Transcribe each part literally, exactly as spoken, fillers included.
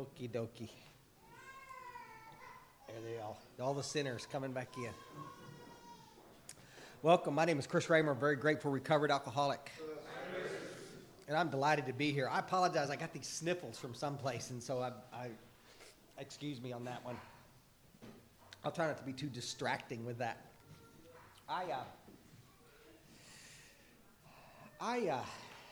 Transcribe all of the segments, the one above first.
Okie dokie. There they are. All the sinners coming back in. Welcome. My name is Chris Raymer. I'm very grateful, recovered alcoholic. And I'm delighted to be here. I apologize. I got these sniffles from someplace, and so I, I excuse me on that one. I'll try not to be too distracting with that. I, uh, I, uh,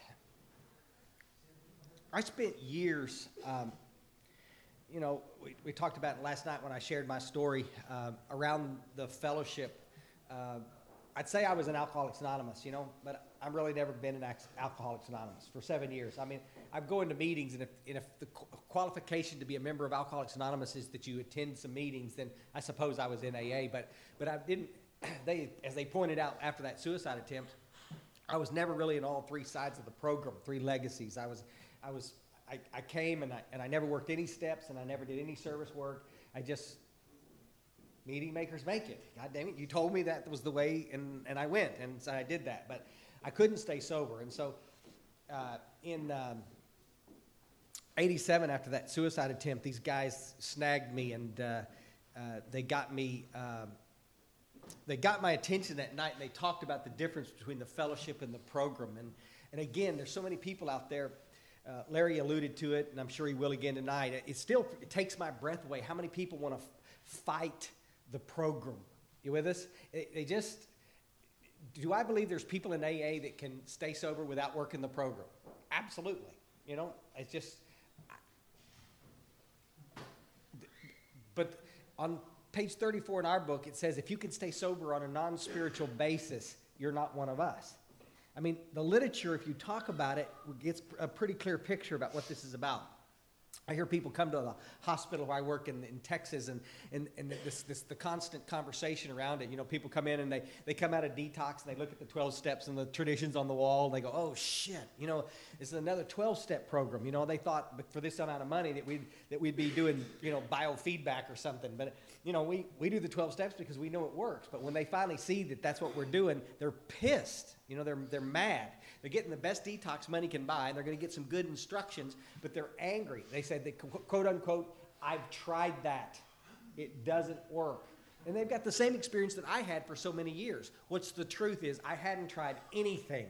I spent years, um, you know, we, we talked about it last night when I shared my story uh, around the fellowship. Uh, I'd say I was in Alcoholics Anonymous, you know, but I've really never been in Alcoholics Anonymous for seven years. I mean, I go into meetings, and if, and if the qualification to be a member of Alcoholics Anonymous is that you attend some meetings, then I suppose I was in A A. But but I didn't. They, as they pointed out after that suicide attempt, I was never really in all three sides of the program, three legacies. I was, I was, I, I came and I and I never worked any steps, and I never did any service work. I just meeting makers make it. God damn it! You told me that was the way, and and I went, and so I did that. But I couldn't stay sober, and so uh, in um, eighty-seven, after that suicide attempt, these guys snagged me, and uh, uh, they got me. Um, they got my attention that night, and they talked about the difference between the fellowship and the program. And and again, there's so many people out there. Uh, Larry alluded to it, and I'm sure he will again tonight. It, it still it takes my breath away. How many people want to f- fight the program? You with us? It, they just. Do I believe there's people in A A that can stay sober without working the program? Absolutely. You know, it's just. But on page thirty-four in our book, it says if you can stay sober on a non-spiritual basis, you're not one of us. I mean, the literature, if you talk about it, gets a pretty clear picture about what this is about. I hear people come to the hospital where I work in, in Texas, and, and, and this, this the constant conversation around it. You know, people come in and they, they come out of detox, and they look at the twelve steps and the traditions on the wall, and they go, oh, shit, you know, this is another twelve-step program. You know, they thought for this amount of money that we'd, that we'd be doing, you know, biofeedback or something. But, you know, we, we do the twelve steps because we know it works. But when they finally see that that's what we're doing, they're pissed. You know, they're they're mad. They're getting the best detox money can buy, and they're going to get some good instructions, but they're angry. They said, that, quote, unquote, I've tried that. It doesn't work. And they've got the same experience that I had for so many years. What's the truth is I hadn't tried anything.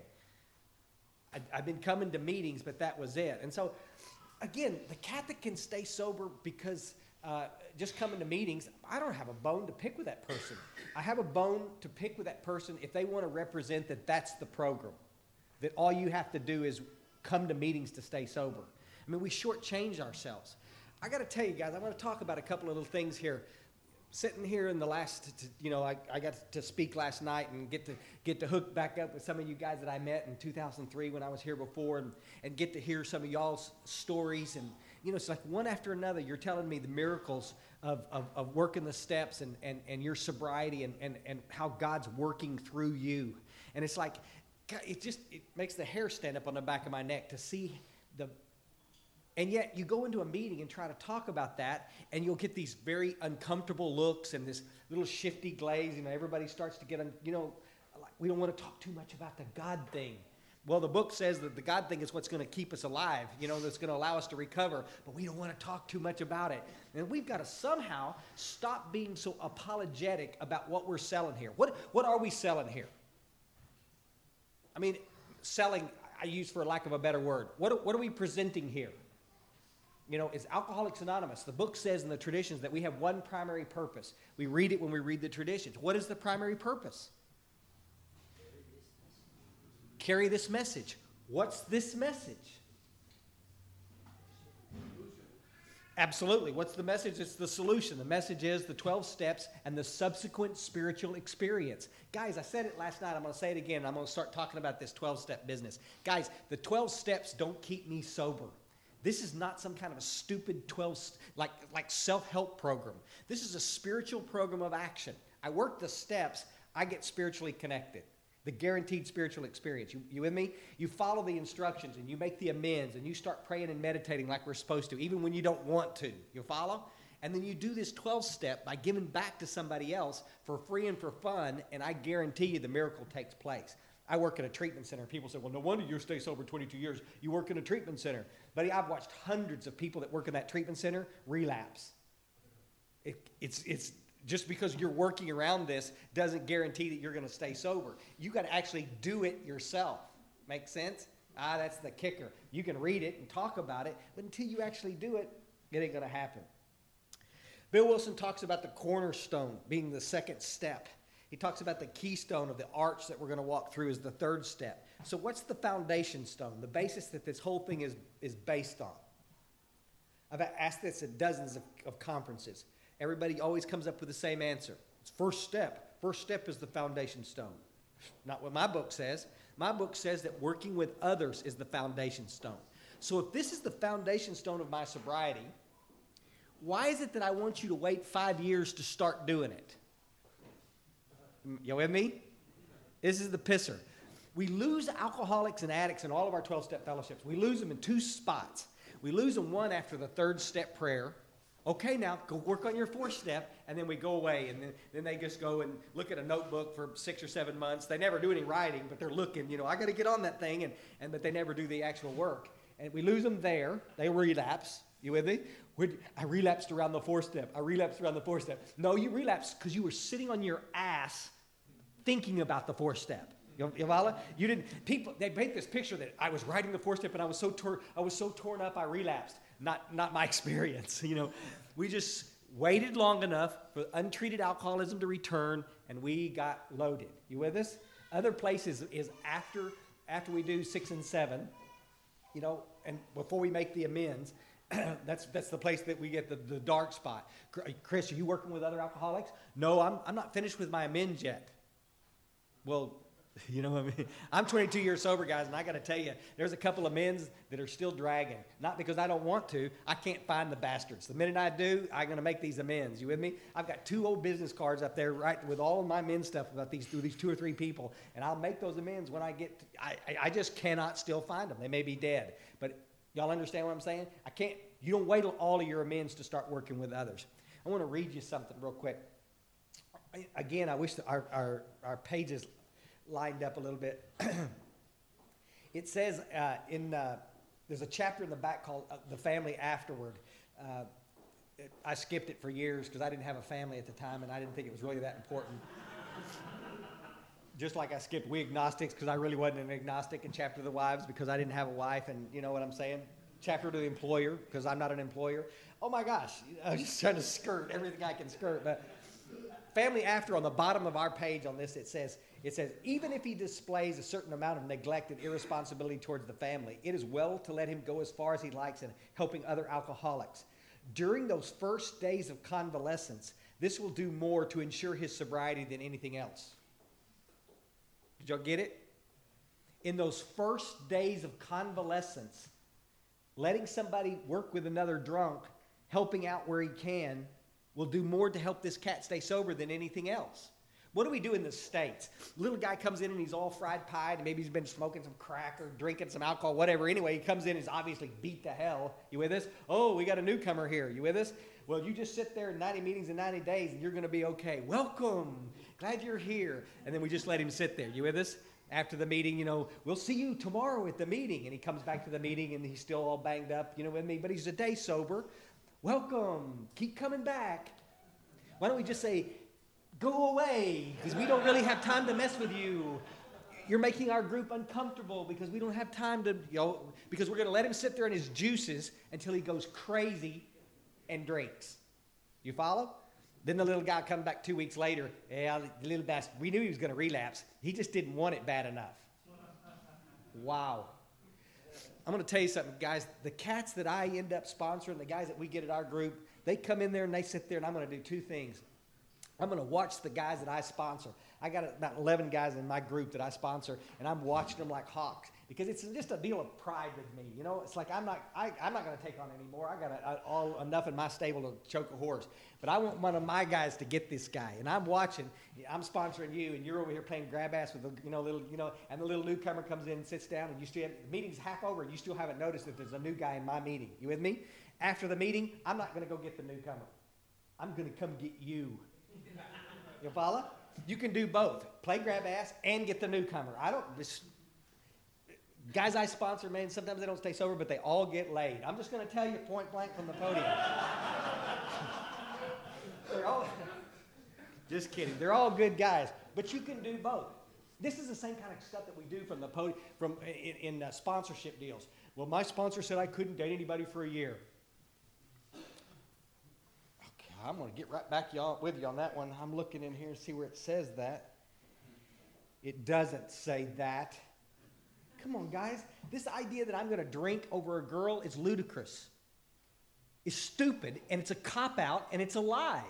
I, I've been coming to meetings, but that was it. And so, again, the Catholic can stay sober because uh, just coming to meetings, I don't have a bone to pick with that person. I have a bone to pick with that person if they want to represent that that's the program. That all you have to do is come to meetings to stay sober. I mean, we shortchange ourselves. I got to tell you guys, I want to talk about a couple of little things here. Sitting here in the last, you know, I, I got to speak last night and get to get to hook back up with some of you guys that I met in two thousand three when I was here before, and, and get to hear some of y'all's stories. And, you know, it's like one after another, you're telling me the miracles of, of, of working the steps and, and, and your sobriety and, and, and how God's working through you. And it's like, it just it makes the hair stand up on the back of my neck to see the, and yet you go into a meeting and try to talk about that, and you'll get these very uncomfortable looks and this little shifty glaze. You know, everybody starts to get, un, you know, like we don't want to talk too much about the God thing. Well, the book says that the God thing is what's going to keep us alive, you know, that's going to allow us to recover, but we don't want to talk too much about it. And we've got to somehow stop being so apologetic about what we're selling here. What what are we selling here? I mean, selling, I use for lack of a better word. What, what are we presenting here? You know, it's Alcoholics Anonymous. The book says in the traditions that we have one primary purpose. We read it when we read the traditions. What is the primary purpose? Carry this message. What's this message? Absolutely. What's the message? It's the solution. The message is the twelve steps and the subsequent spiritual experience. Guys, I said it last night. I'm going to say it again. I'm going to start talking about this twelve-step business. Guys, the twelve steps don't keep me sober. This is not some kind of a stupid twelve, like, like self-help program. This is a spiritual program of action. I work the steps. I get spiritually connected. The guaranteed spiritual experience. You, you with me? You follow the instructions and you make the amends and you start praying and meditating like we're supposed to, even when you don't want to. You follow? And then you do this twelve-step by giving back to somebody else for free and for fun, and I guarantee you the miracle takes place. I work at a treatment center. People say, well, no wonder you stay sober twenty-two years. You work in a treatment center. Buddy, I've watched hundreds of people that work in that treatment center relapse. It, it's, it's just because you're working around this doesn't guarantee that you're going to stay sober. You got to actually do it yourself. Make sense? Ah, that's the kicker. You can read it and talk about it, but until you actually do it, it ain't going to happen. Bill Wilson talks about the cornerstone being the second step. He talks about the keystone of the arch that we're going to walk through as the third step. So what's the foundation stone, the basis that this whole thing is, is based on? I've asked this at dozens of, of conferences. Everybody always comes up with the same answer. It's first step. First step is the foundation stone. Not what my book says. My book says that working with others is the foundation stone. So if this is the foundation stone of my sobriety, why is it that I want you to wait five years to start doing it? You with me? This is the pisser. We lose alcoholics and addicts in all of our twelve-step fellowships. We lose them in two spots. We lose them, one, after the third step prayer. Okay, now go work on your fourth step, and then we go away, and then, then they just go and look at a notebook for six or seven months. They never do any writing, but they're looking, you know, I got to get on that thing, and, and but they never do the actual work. And we lose them there. They relapse. You with me? We'd, I relapsed around the fourth step. I relapsed around the fourth step. No, you relapsed because you were sitting on your ass thinking about the fourth step. You, you follow? You didn't. People, they paint this picture that I was writing the fourth step and I was so tor- I was so torn up I relapsed. Not not my experience. You know, we just waited long enough for untreated alcoholism to return, and we got loaded. You with us? Other places is after after we do six and seven. You know, and before we make the amends. that's that's the place that we get the, the dark spot. Chris, are you working with other alcoholics? No, I'm I'm not finished with my amends yet. Well, you know what I mean? I'm twenty-two years sober, guys, and I got to tell you, there's a couple of amends that are still dragging. Not because I don't want to. I can't find the bastards. The minute I do, I'm going to make these amends. You with me? I've got two old business cards up there, right, with all of my amends stuff about these through these two or three people, and I'll make those amends when I get. To, I I just cannot still find them. They may be dead, but. Y'all understand what I'm saying? I can't, you don't wait till all of your amends to start working with others. I want to read you something real quick. Again, I wish that our, our, our pages lined up a little bit. It says uh, in, uh, there's a chapter in the back called uh, The Family Afterward. Uh, it, I skipped it for years because I didn't have a family at the time and I didn't think it was really that important. Just like I skipped We Agnostics because I really wasn't an agnostic, and Chapter of the Wives because I didn't have a wife, and you know what I'm saying? Chapter to the Employer because I'm not an employer. Oh my gosh, I was just trying to skirt everything I can skirt. But Family After, on the bottom of our page on this, it says, it says, even if he displays a certain amount of neglect and irresponsibility towards the family, it is well to let him go as far as he likes in helping other alcoholics. During those first days of convalescence, this will do more to ensure his sobriety than anything else. Did y'all get it? In those first days of convalescence, letting somebody work with another drunk, helping out where he can, will do more to help this cat stay sober than anything else. What do we do in the States? Little guy comes in and he's all fried pied, and maybe he's been smoking some crack or drinking some alcohol, whatever. Anyway, he comes in and is obviously beat to hell. You with us? Oh, we got a newcomer here. You with us? Well, you just sit there in ninety meetings in ninety days and you're going to be okay. Welcome. Glad you're here. And then we just let him sit there. You with us? After the meeting, you know, we'll see you tomorrow at the meeting. And he comes back to the meeting and he's still all banged up, you know, with me. But he's a day sober. Welcome. Keep coming back. Why don't we just say, go away, because we don't really have time to mess with you. You're making our group uncomfortable because we don't have time to, you know, because we're going to let him sit there in his juices until he goes crazy and drinks. You follow? Then the little guy comes back two weeks later. Yeah, the little bastard. We knew he was going to relapse. He just didn't want it bad enough. Wow. I'm going to tell you something, guys. The cats that I end up sponsoring, the guys that we get at our group, they come in there and they sit there, and I'm going to do two things. I'm going to watch the guys that I sponsor. I got about eleven guys in my group that I sponsor, and I'm watching them like hawks because it's just a deal of pride with me. You know, it's like I'm not, I, I'm not going to take on anymore. I got a, a, all enough in my stable to choke a horse, but I want one of my guys to get this guy, and I'm watching. I'm sponsoring you, and you're over here playing grab ass with the, you know, little, you know, and the little newcomer comes in and sits down, and you still have, the meeting's half over, and you still haven't noticed that there's a new guy in my meeting. You with me? After the meeting, I'm not going to go get the newcomer. I'm going to come get you. You follow? You can do both. Play grab ass and get the newcomer. I don't... This, guys I sponsor, man, sometimes they don't stay sober, but they all get laid. I'm just going to tell you point blank from the podium. They're all... Just kidding. They're all good guys. But you can do both. This is the same kind of stuff that we do from the podium, from in, in uh, sponsorship deals. Well, my sponsor said I couldn't date anybody for a year. Okay, I'm going to get right back y'all, with you on that one. I'm looking in here and see where it says that. It doesn't say that. Come on, guys. This idea that I'm going to drink over a girl is ludicrous. It's stupid, and it's a cop-out, and it's a lie.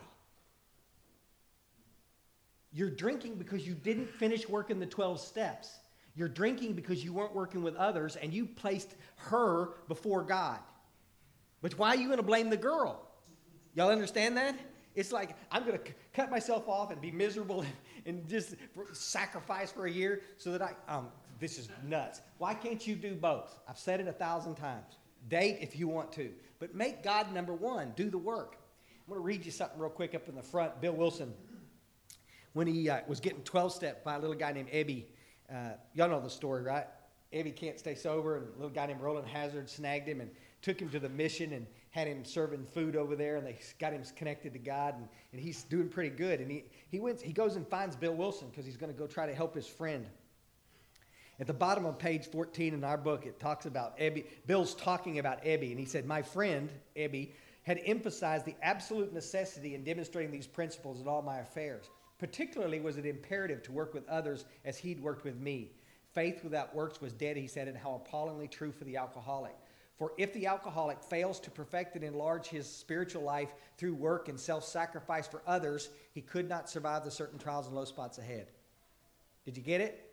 You're drinking because you didn't finish working the twelve steps. You're drinking because you weren't working with others, and you placed her before God. But why are you going to blame the girl? Y'all understand that? It's like, I'm going to c- cut myself off and be miserable and, and just sacrifice for a year so that I, um, this is nuts. Why can't you do both? I've said it a thousand times. Date if you want to. But make God number one. Do the work. I'm going to read you something real quick up in the front. Bill Wilson, when he uh, was getting twelve-step by a little guy named Ebby, uh, y'all know the story, right? Ebby can't stay sober, and a little guy named Roland Hazard snagged him and took him to the mission and had him serving food over there, and they got him connected to God, and, and he's doing pretty good. And he, he, went, he goes and finds Bill Wilson because he's going to go try to help his friend. At the bottom of page fourteen in our book, it talks about Ebby. Bill's talking about Ebby, and he said, my friend, Ebby, had emphasized the absolute necessity in demonstrating these principles in all my affairs. Particularly was it imperative to work with others as he'd worked with me. Faith without works was dead, he said, and how appallingly true for the alcoholic. For if the alcoholic fails to perfect and enlarge his spiritual life through work and self-sacrifice for others, he could not survive the certain trials and low spots ahead. Did you get it?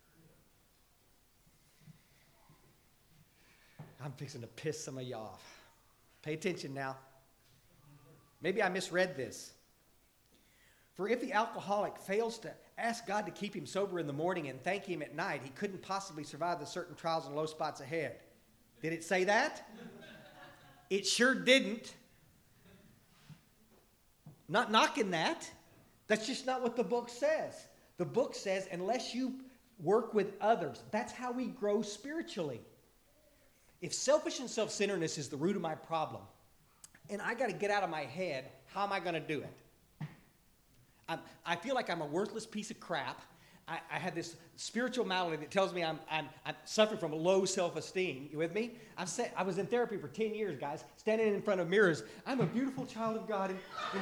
I'm fixing to piss some of you off. Pay attention now. Maybe I misread this. For if the alcoholic fails to ask God to keep him sober in the morning and thank him at night, he couldn't possibly survive the certain trials and low spots ahead. Did it say that? It sure didn't. Not knocking that. That's just not what the book says. The book says unless you work with others, that's how we grow spiritually. If selfish and self-centeredness is the root of my problem, and I got to get out of my head, how am I going to do it? I'm, I feel like I'm a worthless piece of crap. I, I have this spiritual malady that tells me I'm, I'm, I'm suffering from low self-esteem. You with me? I've said, I was in therapy for ten years, guys, standing in front of mirrors. I'm a beautiful child of God. And, and,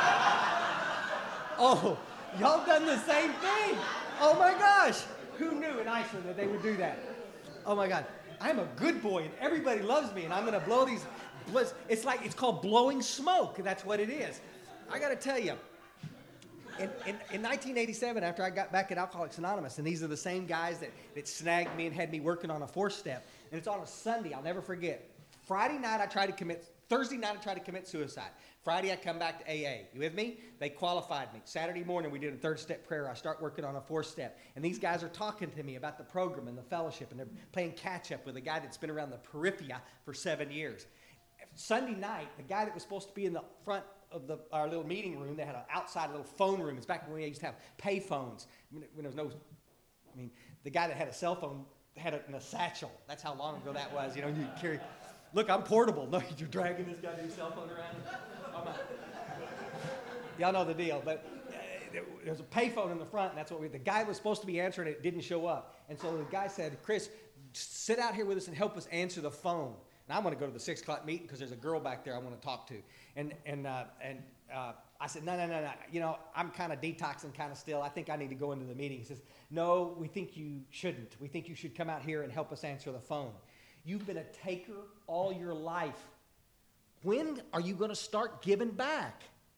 oh, y'all done the same thing. Oh, my gosh. Who knew in Iceland that they would do that? Oh, my God. I'm a good boy, and everybody loves me, and I'm going to blow these... It's like, it's called blowing smoke. That's what it is. I got to tell you, In, in, in nineteen eighty-seven, after I got back at Alcoholics Anonymous, and these are the same guys that, that snagged me and had me working on a four-step, and it's on a Sunday, I'll never forget. Friday night, I tried to commit, Thursday night, I tried to commit suicide. Friday, I come back to A A. You with me? They qualified me. Saturday morning, we did a third-step prayer. I start working on a four-step, and these guys are talking to me about the program and the fellowship, and they're playing catch-up with a guy that's been around the periphery for seven years. Sunday night, the guy that was supposed to be in the front of the, our little meeting room, they had an outside little phone room. It's back when we used to have pay phones. When, when there was no, I mean, the guy that had a cell phone had it in a satchel. That's how long ago that was. You know, you carry, look, I'm portable. No, you're dragging this goddamn cell phone around. Oh, my. Y'all know the deal. But uh, there was a pay phone in the front, and that's what we, the guy was supposed to be answering it, didn't show up. And so the guy said, Chris, sit out here with us and help us answer the phone. And I want to go to the six o'clock meeting because there's a girl back there I want to talk to. And and uh, and uh, I said, no, no, no, no. You know, I'm kind of detoxing kind of still. I think I need to go into the meeting. He says, no, we think you shouldn't. We think you should come out here and help us answer the phone. You've been a taker all your life. When are you going to start giving back?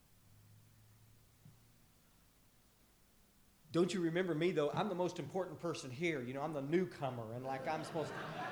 Don't you remember me, though? I'm the most important person here. You know, I'm the newcomer, and like I'm supposed to...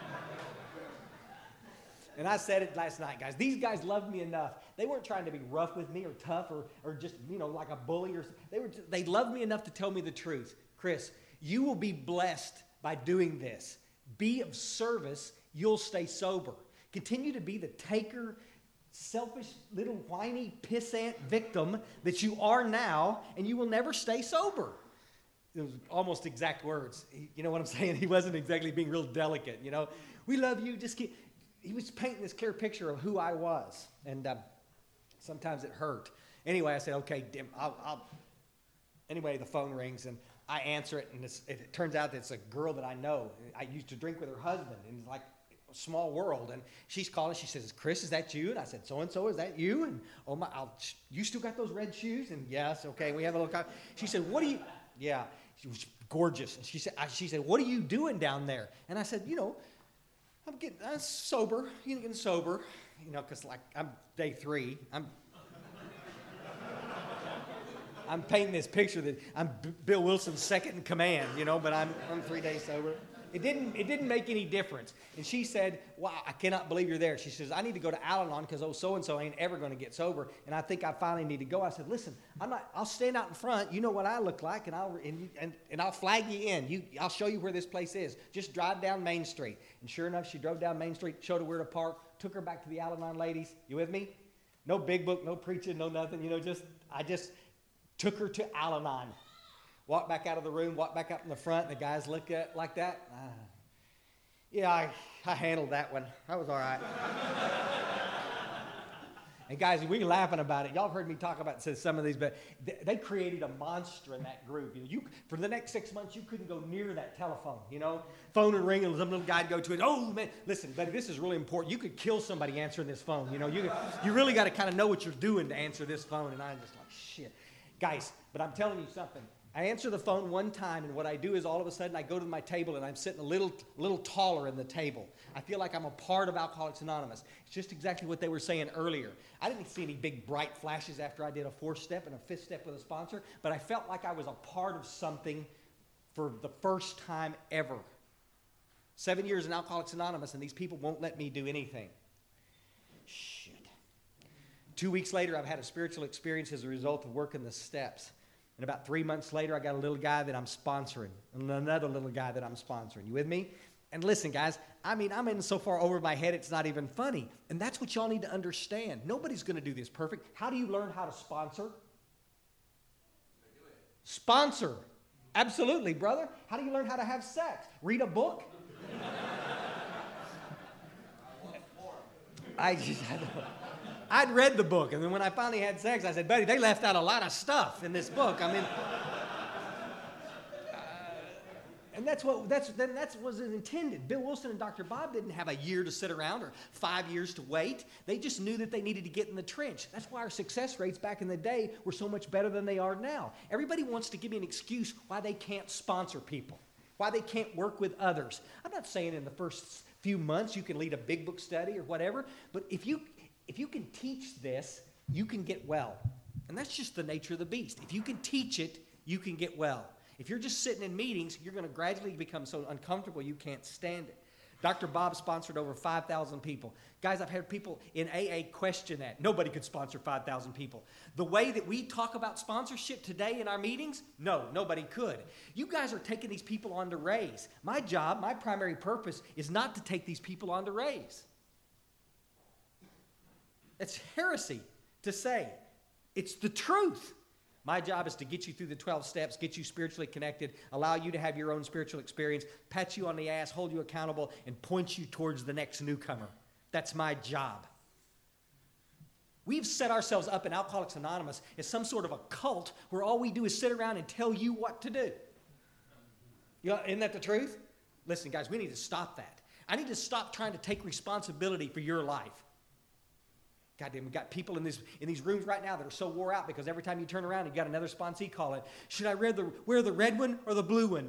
And I said it last night, guys. These guys loved me enough. They weren't trying to be rough with me or tough or, or just, you know, like a bully. Or they were. They loved me enough to tell me the truth. Chris, you will be blessed by doing this. Be of service. You'll stay sober. Continue to be the taker, selfish little whiny pissant victim that you are now, and you will never stay sober. It was almost exact words. He, you know what I'm saying? He wasn't exactly being real delicate, you know. We love you, just keep. He was painting this clear picture of who I was, and uh, sometimes it hurt. Anyway, I said, okay, dim, I'll, I'll. Anyway, the phone rings, and I answer it, and it's, it, it turns out that it's a girl that I know. I used to drink with her husband, and it's like a small world. And she's calling. She says, "Chris, is that you?" And I said, "So and so, is that you?" And oh my, I'll, you still got those red shoes? And yes, okay. We have a little. She said, "What do you?" Yeah, she was gorgeous. And she said, I, "She said, what are you doing down there?" And I said, "You know, I'm getting I'm sober. You know, getting sober. You know, because like I'm day three. I'm." I'm painting this picture that I'm B- Bill Wilson's second in command, you know, but I'm I'm three days sober. It didn't it didn't make any difference. And she said, "Wow, I cannot believe you're there." She says, "I need to go to Al-Anon because oh so and so ain't ever going to get sober, and I think I finally need to go." I said, "Listen, I'm not. I'll stand out in front. You know what I look like, and I'll and you, and, and I'll flag you in. You I'll show you where this place is. Just drive down Main Street." And sure enough, she drove down Main Street, showed her where to park, took her back to the Al-Anon ladies. You with me? No big book, no preaching, no nothing. You know, just I just. Took her to Al-Anon. Walked back out of the room, walked back up in the front, and the guys looked at like that. Uh, yeah, I, I handled that one. That was all right. And guys, we were laughing about it. Y'all have heard me talk about some of these, but they, they created a monster in that group. You know, you, for the next six months, you couldn't go near that telephone, you know. Phone would ring, and some little guy'd go to it. Oh, man, listen, buddy, this is really important. You could kill somebody answering this phone, you know. You, you really got to kind of know what you're doing to answer this phone, and I'm just like, shit. Guys, but I'm telling you something. I answer the phone one time, and what I do is all of a sudden I go to my table, and I'm sitting a little, little taller in the table. I feel like I'm a part of Alcoholics Anonymous. It's just exactly what they were saying earlier. I didn't see any big bright flashes after I did a four-step and a fifth step with a sponsor, but I felt like I was a part of something for the first time ever. Seven years in Alcoholics Anonymous, and these people won't let me do anything. Shit. Two weeks later, I've had a spiritual experience as a result of working the steps. And about three months later, I got a little guy that I'm sponsoring, and another little guy that I'm sponsoring. You with me? And listen, guys, I mean, I'm in so far over my head, it's not even funny. And that's what y'all need to understand. Nobody's going to do this perfect. How do you learn how to sponsor? Sponsor. Absolutely, brother. How do you learn how to have sex? Read a book? I just, I don't know. I'd read the book, and then when I finally had sex, I said, "Buddy, they left out a lot of stuff in this book." I mean, uh, and that's what that's then that's was intended. Bill Wilson and Doctor Bob didn't have a year to sit around or five years to wait. They just knew that they needed to get in the trench. That's why our success rates back in the day were so much better than they are now. Everybody wants to give me an excuse why they can't sponsor people, why they can't work with others. I'm not saying in the first few months you can lead a big book study or whatever, but if you If you can teach this, you can get well. And that's just the nature of the beast. If you can teach it, you can get well. If you're just sitting in meetings, you're going to gradually become so uncomfortable you can't stand it. Doctor Bob sponsored over five thousand people. Guys, I've had people in A A question that. Nobody could sponsor five thousand people. The way that we talk about sponsorship today in our meetings, no, nobody could. You guys are taking these people on to raise. My job, my primary purpose is not to take these people on to raise. It's heresy to say. It's the truth. My job is to get you through the twelve steps, get you spiritually connected, allow you to have your own spiritual experience, pat you on the ass, hold you accountable, and point you towards the next newcomer. That's my job. We've set ourselves up in Alcoholics Anonymous as some sort of a cult where all we do is sit around and tell you what to do. You know, isn't that the truth? Listen, guys, we need to stop that. I need to stop trying to take responsibility for your life. Goddamn, we got people in these in these rooms right now that are so wore out because every time you turn around, you got another sponsee calling. Should I wear the, wear the red one or the blue one?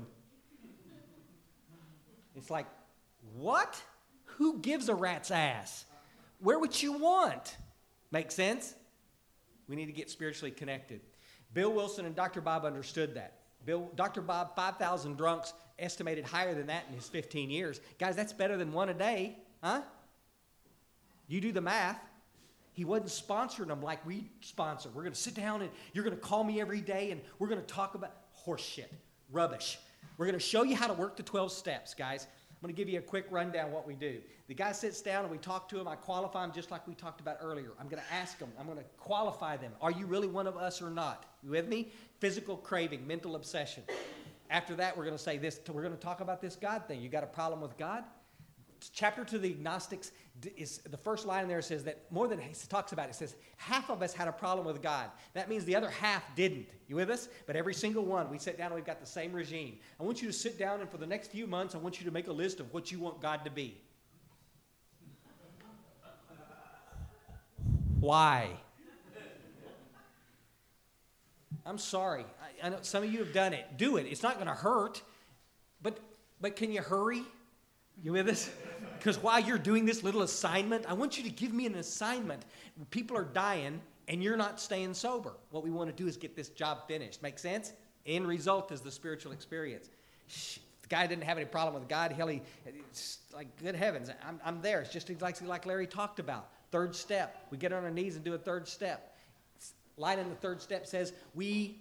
It's like, what? Who gives a rat's ass? Wear what you want. Make sense? We need to get spiritually connected. Bill Wilson and Doctor Bob understood that. Bill, Doctor Bob, five thousand drunks, estimated higher than that in his fifteen years. Guys, that's better than one a day, huh? You do the math. He wasn't sponsoring them like we sponsor. We're going to sit down and you're going to call me every day and we're going to talk about horse shit, rubbish. We're going to show you how to work the twelve steps, guys. I'm going to give you a quick rundown what we do. The guy sits down and we talk to him. I qualify him just like we talked about earlier. I'm going to ask them. I'm going to qualify them. Are you really one of us or not? You with me? Physical craving, mental obsession. After that, we're going to say this. We're going to talk about this God thing. You got a problem with God? Chapter to the agnostics is the first line there says that more than he talks about it, it says half of us had a problem with God. That means the other half didn't. You with us? But every single one, we sit down and we've got the same regime. I want you to sit down and for the next few months, I want you to make a list of what you want God to be. Why? I'm sorry. I, I know some of you have done it. Do it. It's not going to hurt. But but can you hurry? You with us? Because while you're doing this little assignment, I want you to give me an assignment. People are dying, and you're not staying sober. What we want to do is get this job finished. Make sense? End result is the spiritual experience. Shh, the guy didn't have any problem with God. Hell, he, it's like, good heavens, I'm, I'm there. It's just exactly like Larry talked about. Third step. We get on our knees and do a third step. Line in the third step says, we...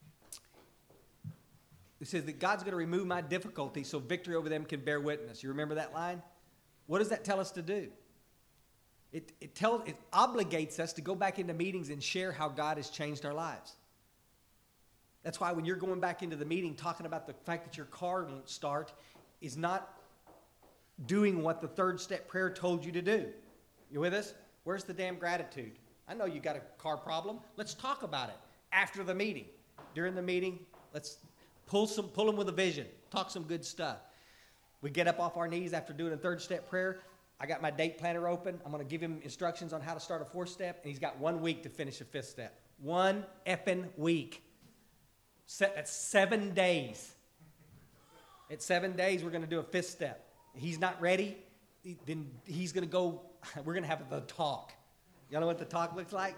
It says that God's going to remove my difficulty so victory over them can bear witness. You remember that line? What does that tell us to do? It, it, tells, it obligates us to go back into meetings and share how God has changed our lives. That's why when you're going back into the meeting talking about the fact that your car won't start is not doing what the third step prayer told you to do. You with us? Where's the damn gratitude? I know you got a car problem. Let's talk about it after the meeting. During the meeting, let's... Pull some, pull them with a vision. Talk some good stuff. We get up off our knees after doing a third step prayer. I got my date planner open. I'm going to give him instructions on how to start a fourth step, and he's got one week to finish a fifth step. One effing week. Se- that's seven days. At seven days, we're going to do a fifth step. He's not ready, then he's going to go, we're going to have the talk. Y'all know what the talk looks like?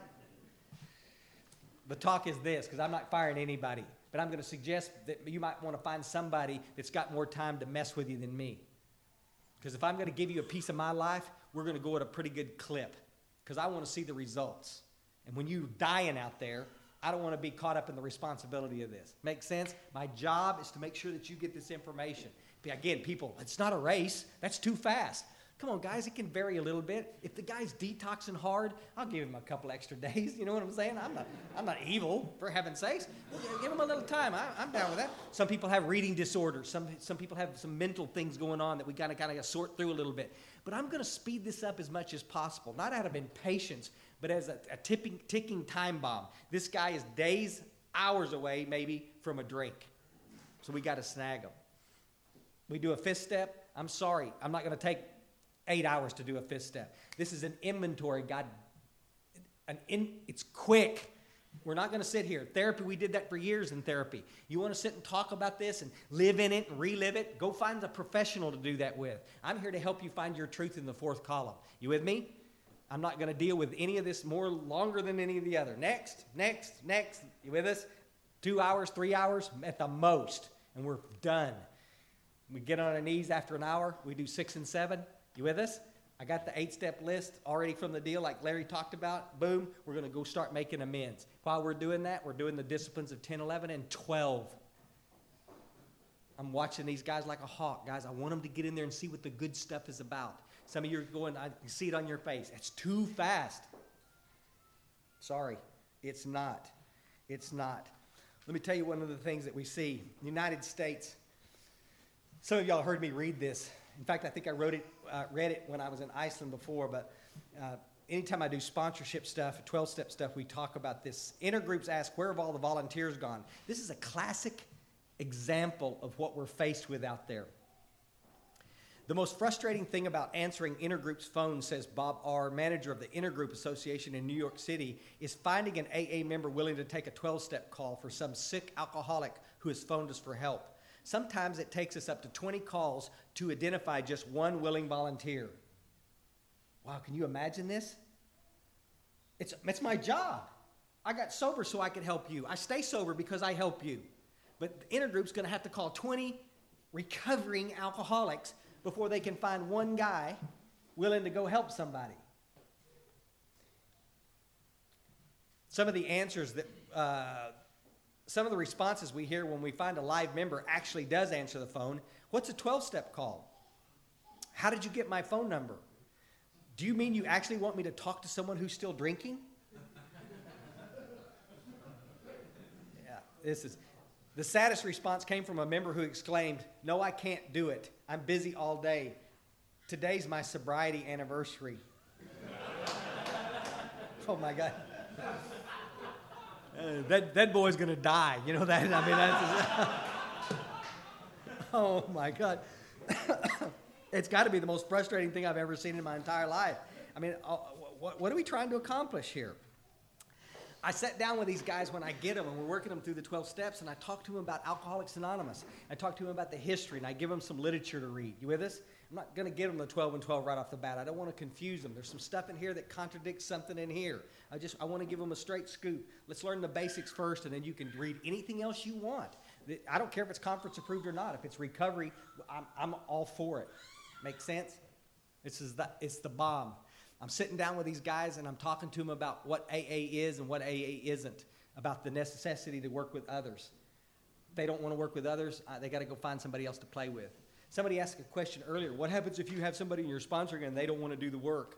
The talk is this, because I'm not firing anybody. But I'm going to suggest that you might want to find somebody that's got more time to mess with you than me. Because if I'm going to give you a piece of my life, we're going to go at a pretty good clip. Because I want to see the results. And when you're dying out there, I don't want to be caught up in the responsibility of this. Make sense? My job is to make sure that you get this information. Again, people, it's not a race. That's too fast. Come on, guys, it can vary a little bit. If the guy's detoxing hard, I'll give him a couple extra days. You know what I'm saying? I'm not, I'm not evil, for heaven's sakes. Give him a little time. I, I'm down with that. Some people have reading disorders. Some, some people have some mental things going on that we got to kind of sort through a little bit. But I'm going to speed this up as much as possible, not out of impatience, but as a, a tipping, ticking time bomb. This guy is days, hours away, maybe, from a drink. So we got to snag him. We do a fifth step. I'm sorry. I'm not going to take eight hours to do a fifth step. This is an inventory. God, an in, it's quick. We're not going to sit here. Therapy, we did that for years in therapy. You want to sit and talk about this and live in it and relive it? Go find a professional to do that with. I'm here to help you find your truth in the fourth column. You with me? I'm not going to deal with any of this more longer than any of the other. Next, next, next. You with us? Two hours, three hours at the most, and we're done. We get on our knees after an hour. We do six and seven. You with us? I got the eight-step list already from the deal like Larry talked about. Boom. We're going to go start making amends. While we're doing that, we're doing the disciplines of ten, eleven, and twelve. I'm watching these guys like a hawk. Guys, I want them to get in there and see what the good stuff is about. Some of you are going, I can see it on your face. It's too fast. Sorry, it's not. It's not. Let me tell you one of the things that we see. The United States, some of y'all heard me read this. In fact, I think I wrote it, uh, read it when I was in Iceland before, but uh, anytime I do sponsorship stuff, twelve-step stuff, we talk about this. Intergroups ask, where have all the volunteers gone? This is a classic example of what we're faced with out there. The most frustrating thing about answering Intergroup's phone, says Bob R., manager of the Intergroup Association in New York City, is finding an A A member willing to take a twelve-step call for some sick alcoholic who has phoned us for help. Sometimes it takes us up to twenty calls to identify just one willing volunteer. Wow, can you imagine this? It's, it's my job. I got sober so I could help you. I stay sober because I help you. But the Intergroup's going to have to call twenty recovering alcoholics before they can find one guy willing to go help somebody. Some of the answers that... Uh, Some of the responses we hear when we find a live member actually does answer the phone. What's a twelve-step call? How did you get my phone number? Do you mean you actually want me to talk to someone who's still drinking? Yeah, this is... The saddest response came from a member who exclaimed, "No, I can't do it. I'm busy all day. Today's my sobriety anniversary." Oh, my God. Uh, that, that boy's going to die. You know that? I mean, that's... Oh, my God. It's got to be the most frustrating thing I've ever seen in my entire life. I mean, uh, what, what are we trying to accomplish here? I sat down with these guys when I get them, and we're working them through the twelve steps, and I talk to them about Alcoholics Anonymous. I talk to them about the history, and I give them some literature to read. You with us? I'm not going to give them the twelve and twelve right off the bat. I don't want to confuse them. There's some stuff in here that contradicts something in here. I just I want to give them a straight scoop. Let's learn the basics first, and then you can read anything else you want. I don't care if it's conference approved or not. If it's recovery, I'm, I'm all for it. Make sense? This is the, it's the bomb. I'm sitting down with these guys, and I'm talking to them about what A A is and what A A isn't, about the necessity to work with others. If they don't want to work with others, uh, they got to go find somebody else to play with. Somebody asked a question earlier. What happens if you have somebody in your sponsoring and they don't want to do the work?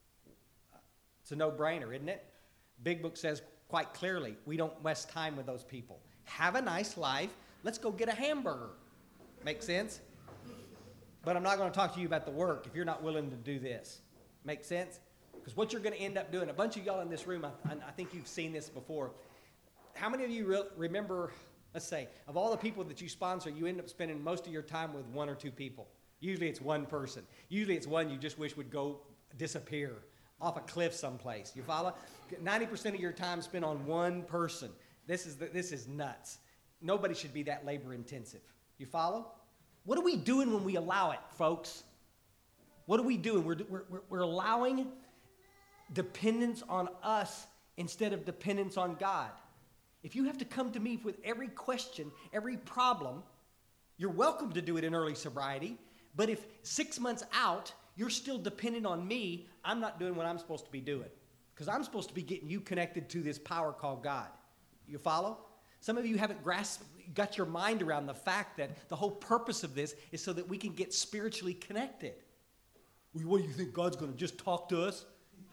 It's a no-brainer, isn't it? Big Book says quite clearly, we don't waste time with those people. Have a nice life. Let's go get a hamburger. Make sense? But I'm not going to talk to you about the work if you're not willing to do this. Make sense? Because what you're going to end up doing, a bunch of y'all in this room, I, I think you've seen this before. How many of you re- remember, let's say, of all the people that you sponsor, you end up spending most of your time with one or two people? Usually it's one person. Usually it's one you just wish would go disappear off a cliff someplace. You follow? ninety percent of your time spent on one person. This is, the, this is nuts. Nobody should be that labor intensive. You follow? What are we doing when we allow it, folks? What are we doing? We're, we're, we're allowing dependence on us instead of dependence on God. If you have to come to me with every question, every problem, you're welcome to do it in early sobriety. But if six months out, you're still dependent on me, I'm not doing what I'm supposed to be doing. Because I'm supposed to be getting you connected to this power called God. You follow? Some of you haven't grasped, got your mind around the fact that the whole purpose of this is so that we can get spiritually connected. Well, what do you think, God's going to just talk to us?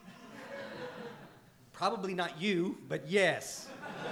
Probably not you, but yes.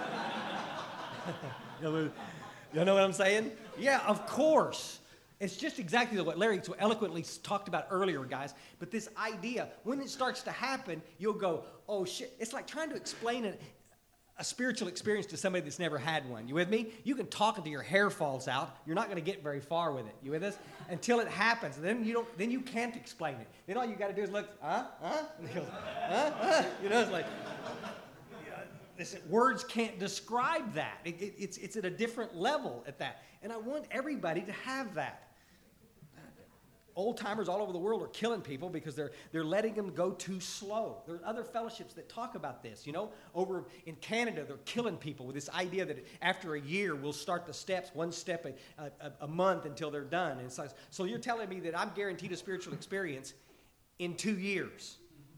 You know what I'm saying? Yeah, of course. It's just exactly what Larry so eloquently talked about earlier, guys. But this idea, when it starts to happen, you'll go, oh, shit. It's like trying to explain it. A spiritual experience to somebody that's never had one. You with me? You can talk until your hair falls out. You're not going to get very far with it. You with us? Until it happens. And then you don't. Then you can't explain it. Then all you got to do is look. Huh? Huh? And he goes, huh? Huh? You know, it's like yeah, this, words can't describe that. It, it, it's it's at a different level at that. And I want everybody to have that. Old-timers all over the world are killing people because they're they're letting them go too slow. There are other fellowships that talk about this. You know, over in Canada, they're killing people with this idea that after a year, we'll start the steps, one step a, a, a month until they're done. And so, so you're telling me that I'm guaranteed a spiritual experience in two years.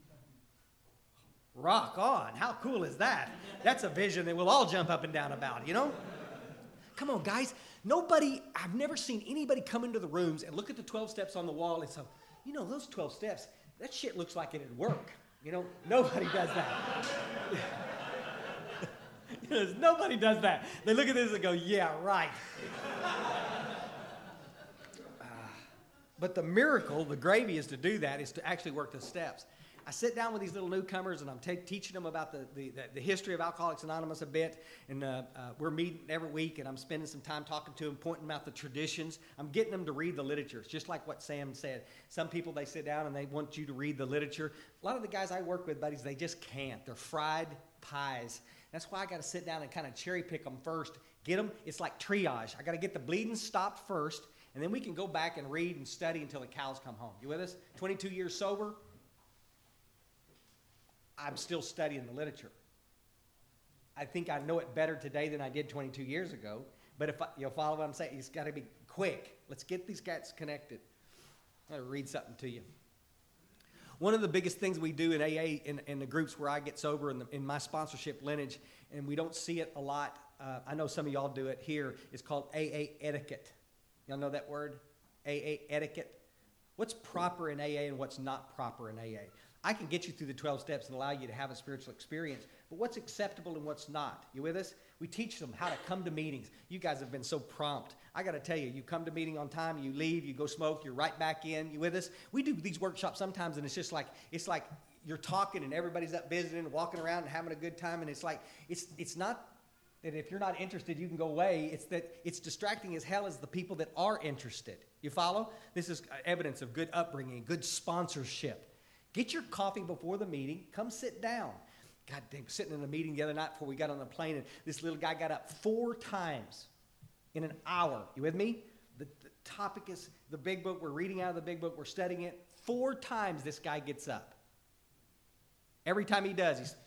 Rock on. How cool is that? That's a vision that we'll all jump up and down about, you know? Come on, guys. Nobody, I've never seen anybody come into the rooms and look at the twelve steps on the wall and say, you know, those twelve steps, that shit looks like it'd work. You know, nobody does that. Nobody does that. They look at this and go, yeah, right. uh, but the miracle, the gravy is to do that, is to actually work the steps. I sit down with these little newcomers, and I'm t- teaching them about the, the, the history of Alcoholics Anonymous a bit, and uh, uh, we're meeting every week, and I'm spending some time talking to them, pointing out the traditions. I'm getting them to read the literature. It's just like what Sam said. Some people, they sit down, and they want you to read the literature. A lot of the guys I work with, buddies, they just can't. They're fried pies. That's why I got to sit down and kind of cherry pick them first. Get them, it's like triage. I got to get the bleeding stopped first, and then we can go back and read and study until the cows come home. You with us? twenty-two years sober. I'm still studying the literature. I think I know it better today than I did twenty-two years ago. But if I, you'll follow what I'm saying, it's got to be quick. Let's get these guys connected. I'm going to read something to you. One of the biggest things we do in A A, in, in the groups where I get sober, in, the, in my sponsorship lineage, and we don't see it a lot, uh, I know some of y'all do it here, it's called A A etiquette. Y'all know that word? A A etiquette? What's proper in A A and what's not proper in A A? I can get you through the twelve steps and allow you to have a spiritual experience, but what's acceptable and what's not? You with us? We teach them how to come to meetings. You guys have been so prompt. I got to tell you, you come to meeting on time, you leave, you go smoke, you're right back in. You with us? We do these workshops sometimes, and it's just like, it's like you're talking and everybody's up visiting, walking around and having a good time, and it's like, it's it's not that if you're not interested, you can go away. It's that it's distracting as hell as the people that are interested. You follow? This is evidence of good upbringing, good sponsorship. Get your coffee before the meeting. Come sit down. God dang, sitting in a meeting the other night before we got on the plane, and this little guy got up four times in an hour. You with me? The, the topic is the big book. We're reading out of the big book. We're studying it. Four times this guy gets up. Every time he does, he's...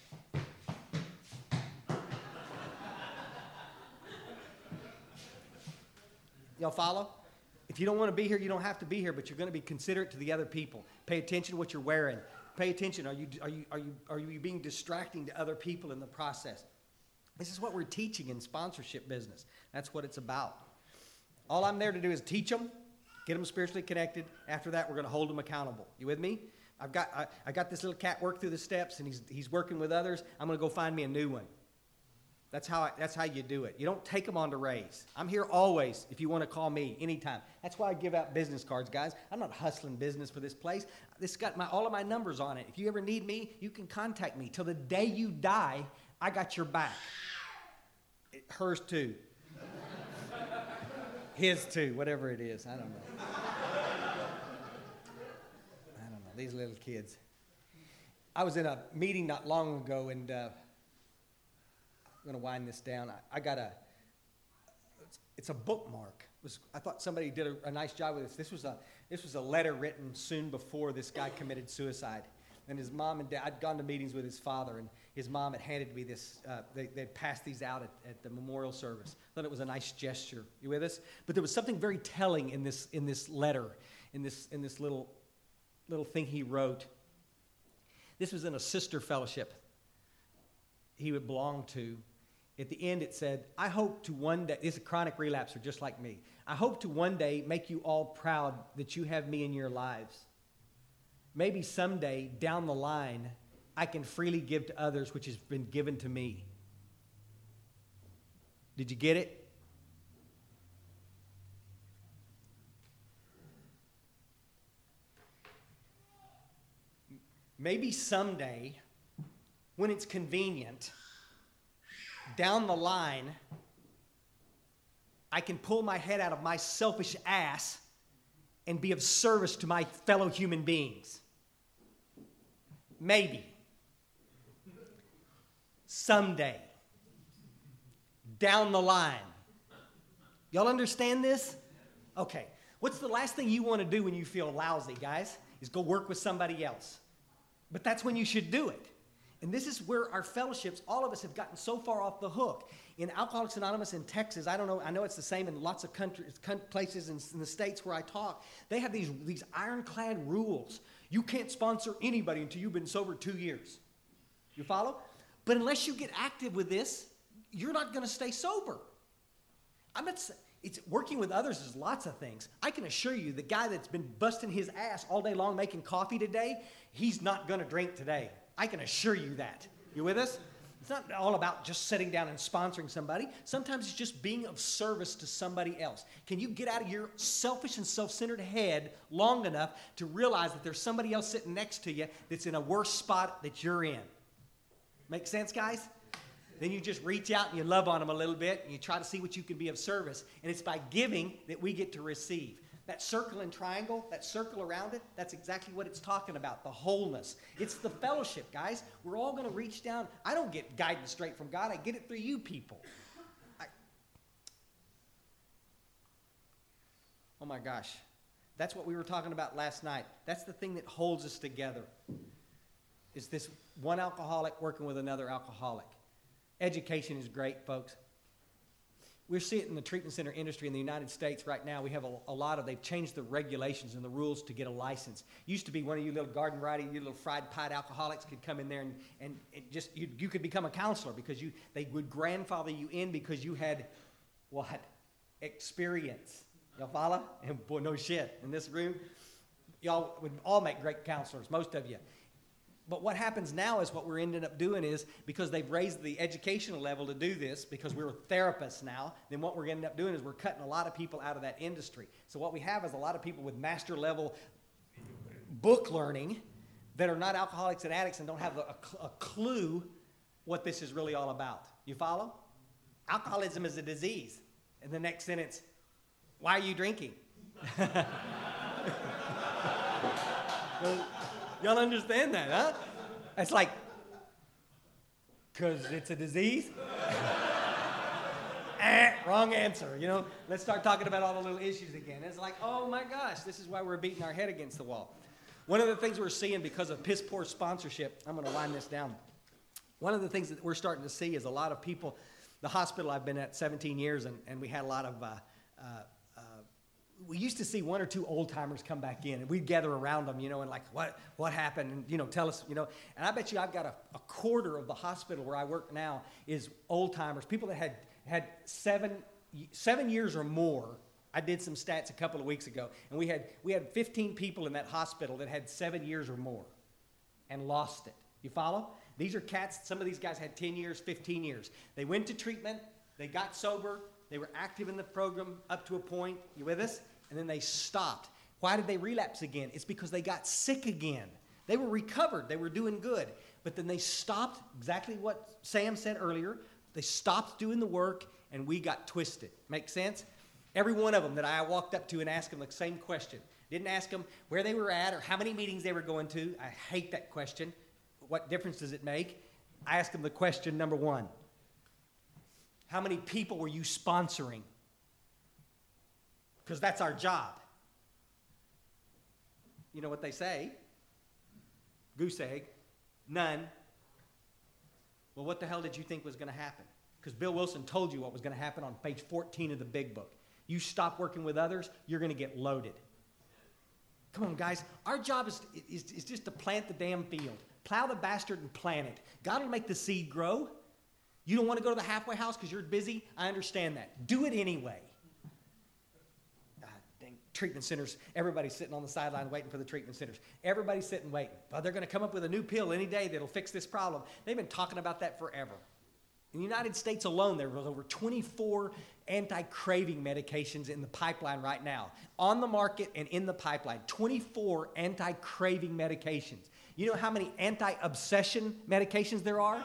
Y'all follow? If you don't want to be here, you don't have to be here, but you're going to be considerate to the other people. Pay attention to what you're wearing. Pay attention. Are you, are you, are you, are you being distracting to other people in the process? This is what we're teaching in sponsorship business. That's what it's about. All I'm there to do is teach them, get them spiritually connected. After that, we're going to hold them accountable. You with me? I've got, I, I got this little cat work through the steps, and he's, he's working with others. I'm going to go find me a new one. That's how, I, that's how you do it. You don't take them on to raise. I'm here always if you want to call me anytime. That's why I give out business cards, guys. I'm not hustling business for this place. This got my, all of my numbers on it. If you ever need me, you can contact me. Till the day you die, I got your back. It, hers too. His too, whatever it is. I don't know. I don't know. These little kids. I was in a meeting not long ago, and... Uh, I'm going to wind this down. I, I got a, it's, it's a bookmark. It was, I thought somebody did a, a nice job with this. This was a, this was a letter written soon before this guy committed suicide. And his mom and dad, I'd gone to meetings with his father, and his mom had handed me this, uh, they, they'd passed these out at, at the memorial service. I thought it was a nice gesture. You with us? But there was something very telling in this, in this letter, in this, in this little, little thing he wrote. This was in a sister fellowship he would belong to. At the end, it said, I hope to one day, this is a chronic relapser just like me. I hope to one day make you all proud that you have me in your lives. Maybe someday down the line, I can freely give to others which has been given to me. Did you get it? Maybe someday, when it's convenient, down the line, I can pull my head out of my selfish ass and be of service to my fellow human beings. Maybe. Someday. Down the line. Y'all understand this? Okay. What's the last thing you want to do when you feel lousy, guys? Is go work with somebody else. But that's when you should do it. And this is where our fellowships, all of us have gotten so far off the hook. In Alcoholics Anonymous in Texas, I don't know, I know it's the same in lots of countries, places in, in the states where I talk. They have these, these ironclad rules. You can't sponsor anybody until you've been sober two years. You follow? But unless you get active with this, you're not going to stay sober. I'm not saying, it's working with others is lots of things. I can assure you the guy that's been busting his ass all day long making coffee today, he's not going to drink today. I can assure you that. You with us? It's not all about just sitting down and sponsoring somebody. Sometimes it's just being of service to somebody else. Can you get out of your selfish and self-centered head long enough to realize that there's somebody else sitting next to you that's in a worse spot that you're in? Make sense, guys? Then you just reach out and you love on them a little bit and you try to see what you can be of service. And it's by giving that we get to receive. That circle and triangle, that circle around it, that's exactly what it's talking about, the wholeness. It's the fellowship, guys. We're all going to reach down. I don't get guidance straight from God. I get it through you people. I... Oh, my gosh. That's what we were talking about last night. That's the thing that holds us together, is this one alcoholic working with another alcoholic. Education is great, folks. We see it in the treatment center industry in the United States right now. We have a, a lot of, they've changed the regulations and the rules to get a license. Used to be one of you little garden variety, you little fried pied alcoholics could come in there and, and it just, you, you could become a counselor because you, they would grandfather you in because you had, what? Experience. Y'all follow? And boy, no shit. In this room, Y'all would all make great counselors, most of you. But what happens now is what we're ending up doing is, because they've raised the educational level to do this, because we're therapists now, then what we're ending up doing is we're cutting a lot of people out of that industry. So what we have is a lot of people with master level book learning that are not alcoholics and addicts and don't have a, a clue what this is really all about. You follow? Alcoholism is a disease. In the next sentence, why are you drinking? Well, y'all understand that, huh? It's like, because it's a disease? eh, wrong answer, you know? Let's start talking about all the little issues again. It's like, oh my gosh, this is why we're beating our head against the wall. One of the things we're seeing because of piss poor sponsorship, I'm going to wind this down. One of the things that we're starting to see is a lot of people, the hospital I've been at seventeen years, and, and we had a lot of, uh, uh, uh, we used to see one or two old timers come back in, and we'd gather around them, you know, and like, what what happened, and, you know, tell us, you know. And I bet you I've got a, a quarter of the hospital where I work now is old timers, people that had, had seven, seven years or more. I did some stats a couple of weeks ago, and we had we had fifteen people in that hospital that had seven years or more and lost it. You follow? These are cats. Some of these guys had ten years, fifteen years. They went to treatment. They got sober. They were active in the program up to a point. You with us? And then they stopped. Why did they relapse again? It's because they got sick again. They were recovered. They were doing good. But then they stopped, exactly what Sam said earlier. They stopped doing the work, and we got twisted. Make sense? Every one of them that I walked up to and asked them the same question. Didn't ask them where they were at or how many meetings they were going to. I hate that question. What difference does it make? I asked them the question number one. How many people were you sponsoring? Because that's our job. You know what they say? Goose egg. None. Well, what the hell did you think was going to happen? Because Bill Wilson told you what was going to happen on page fourteen of the big book. You stop working with others, you're going to get loaded. Come on, guys. Our job is, is, is just to plant the damn field. Plow the bastard and plant it. God will make the seed grow. You don't want to go to the halfway house because you're busy? I understand that. Do it anyway. Ah, dang, treatment centers. Everybody's sitting on the sideline waiting for the treatment centers. Everybody's sitting waiting. Oh, they're going to come up with a new pill any day that'll fix this problem. They've been talking about that forever. In the United States alone, there was over twenty-four anti-craving medications in the pipeline right now. On the market and in the pipeline. twenty-four anti-craving medications. You know how many anti-obsession medications there are?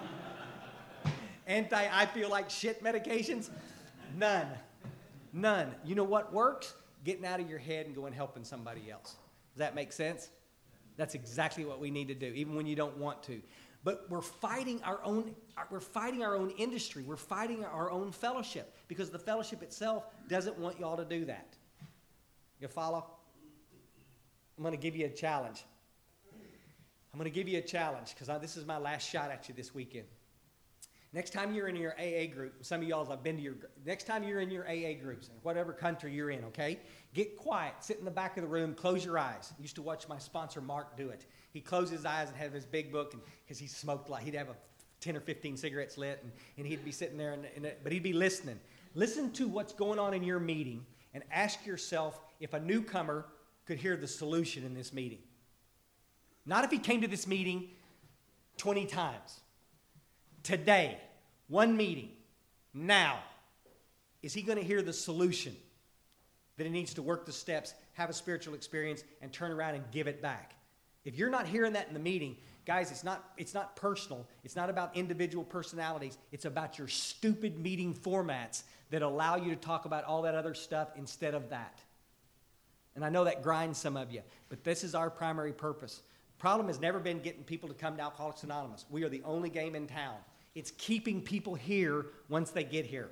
Anti-I feel like shit medications? None. None. You know what works? Getting out of your head and going helping somebody else. Does that make sense? That's exactly what we need to do, even when you don't want to. But we're fighting our own, we're fighting our own industry. We're fighting our own fellowship because the fellowship itself doesn't want y'all to do that. You follow? I'm going to give you a challenge. I'm going to give you a challenge because this is my last shot at you this weekend. Next time you're in your A A group, some of y'all, I've been to your, next time you're in your A A groups, in whatever country you're in, okay? Get quiet, sit in the back of the room, close your eyes. I used to watch my sponsor, Mark, do it. He'd close his eyes and have his big book, and because he smoked like, he'd have a ten or fifteen cigarettes lit, and, and he'd be sitting there, and, and, but he'd be listening. Listen to what's going on in your meeting, and ask yourself if a newcomer could hear the solution in this meeting. Not if he came to this meeting twenty times. Today, one meeting, now, is he going to hear the solution that he needs to work the steps, have a spiritual experience, and turn around and give it back? If you're not hearing that in the meeting, guys, it's not, it's not personal. It's not about individual personalities. It's about your stupid meeting formats that allow you to talk about all that other stuff instead of that. And I know that grinds some of you, but this is our primary purpose. The problem has never been getting people to come to Alcoholics Anonymous. We are the only game in town. It's keeping people here once they get here.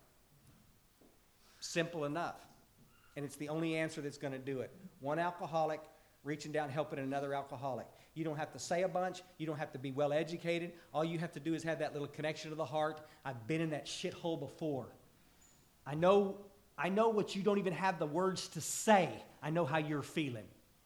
Simple enough. And it's the only answer that's going to do it. One alcoholic reaching down, helping another alcoholic. You don't have to say a bunch. You don't have to be well educated. All you have to do is have that little connection to the heart. I've been in that shithole before. I know, I know what you don't even have the words to say. I know how you're feeling.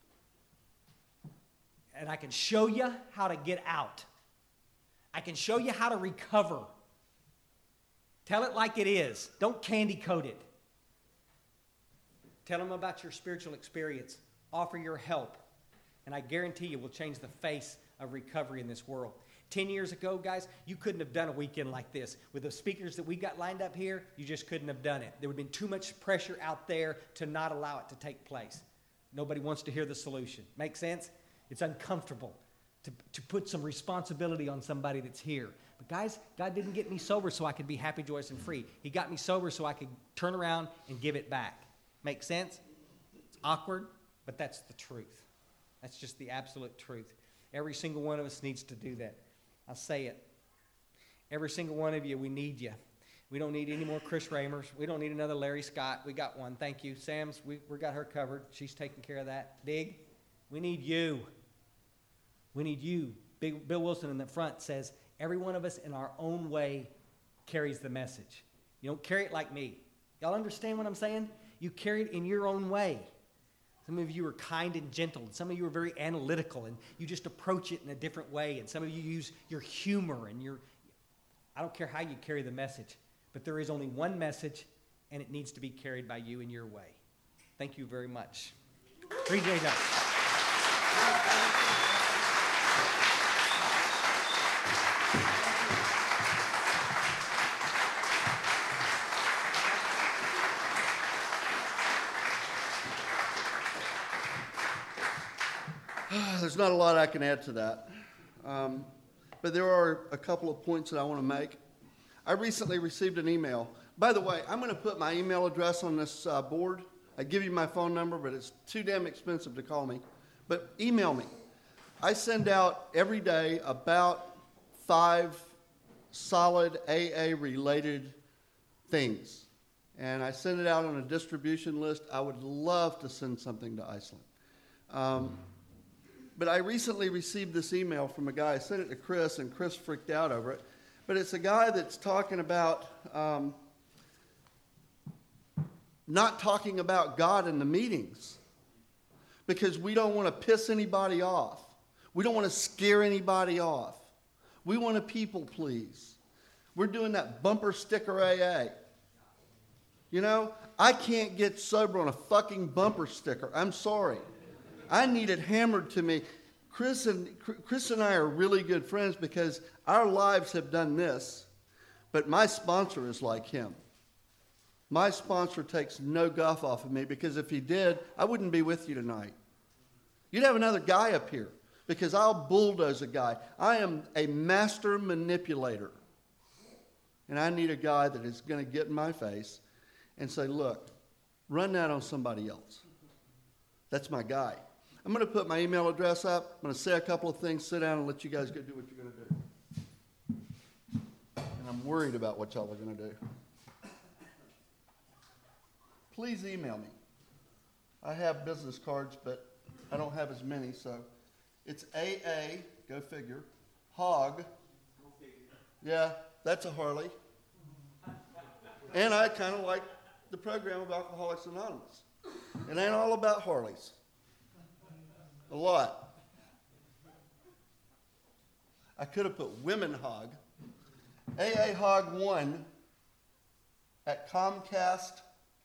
And I can show you how to get out. I can show you how to recover. Tell it like it is. Don't candy coat it. Tell them about your spiritual experience. offer your help, and I guarantee you will change the face of recovery in this world. Ten years ago, guys, you couldn't have done a weekend like this. With the speakers that we got lined up here, you just couldn't have done it. There would have been too much pressure out there to not allow it to take place. Nobody wants to hear the solution. Make sense? It's uncomfortable to, to put some responsibility on somebody that's here. But guys, God didn't get me sober so I could be happy, joyous, and free. He got me sober so I could turn around and give it back. Make sense? It's awkward, but that's the truth. That's just the absolute truth. Every single one of us needs to do that. I'll say it. Every single one of you, we need you. We don't need any more Chris Ramers. We don't need another Larry Scott. We got one. Thank you. Sam's, we, we got her covered. She's taking care of that. Dig, we need you. We need you. Big, Bill Wilson in the front says, every one of us in our own way carries the message. You don't carry it like me. Y'all understand what I'm saying? You carry it in your own way. Some of you are kind and gentle. Some of you are very analytical, and you just approach it in a different way. And some of you use your humor and your, I don't care how you carry the message, but there is only one message, and it needs to be carried by you in your way. Thank you very much. Appreciate that. There's not a lot I can add to that, um, but there are a couple of points that I want to make. I recently received an email. By the way, I'm going to put my email address on this uh, board. I give you my phone number, but it's too damn expensive to call me. But email me. I send out every day about five solid A A-related things, and I send it out on a distribution list. I would love to send something to Iceland. Um, But I recently received this email from a guy. I sent it to Chris, and Chris freaked out over it. But it's a guy that's talking about um, not talking about God in the meetings because we don't want to piss anybody off. We don't want to scare anybody off. We want to people please. We're doing that bumper sticker A A. You know, I can't get sober on a fucking bumper sticker. I'm sorry. I need it hammered to me. Chris and Chris and I are really good friends because our lives have done this, but my sponsor is like him. My sponsor takes no guff off of me because if he did, I wouldn't be with you tonight. You'd have another guy up here because I'll bulldoze a guy. I am a master manipulator, and I need a guy that is going to get in my face and say, look, run that on somebody else. That's my guy. I'm going to put my email address up. I'm going to say a couple of things, sit down, and let you guys go do what you're going to do. And I'm worried about what y'all are going to do. Please email me. I have business cards, but I don't have as many, so it's A A, go figure, Hog. Yeah, that's a Harley. And I kind of like the program of Alcoholics Anonymous. It ain't all about Harleys. A lot. I could have put Women Hog. A A Hog one at Comcast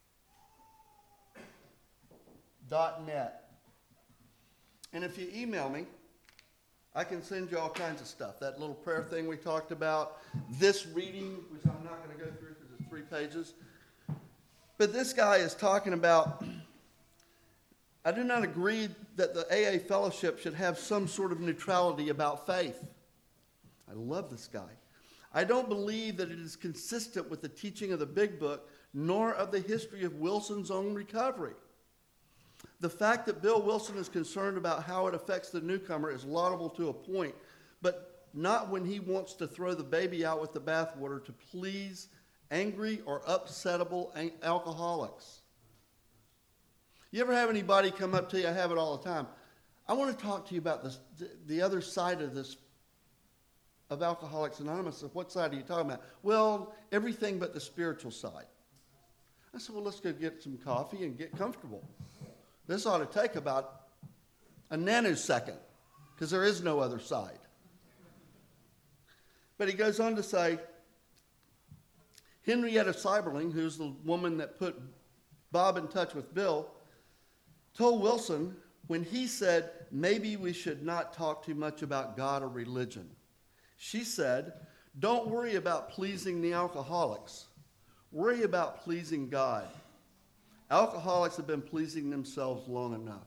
dot net. And if you email me, I can send you all kinds of stuff. That little prayer thing we talked about, this reading, which I'm not going to go through because it's three pages. But this guy is talking about, I do not agree that the A A fellowship should have some sort of neutrality about faith. I love this guy. I don't believe that it is consistent with the teaching of the Big Book, nor of the history of Wilson's own recovery. The fact that Bill Wilson is concerned about how it affects the newcomer is laudable to a point, but not when he wants to throw the baby out with the bathwater to please angry or upsettable alcoholics. You ever have anybody come up to you? I have it all the time. I want to talk to you about this, the other side of this, of Alcoholics Anonymous. What side are you talking about? Well, everything but the spiritual side. I said, well, let's go get some coffee and get comfortable. This ought to take about a nanosecond because there is no other side. But he goes on to say, Henrietta Seiberling, who's the woman that put Bob in touch with Bill, told Wilson when he said, maybe we should not talk too much about God or religion. She said, don't worry about pleasing the alcoholics. Worry about pleasing God. Alcoholics have been pleasing themselves long enough.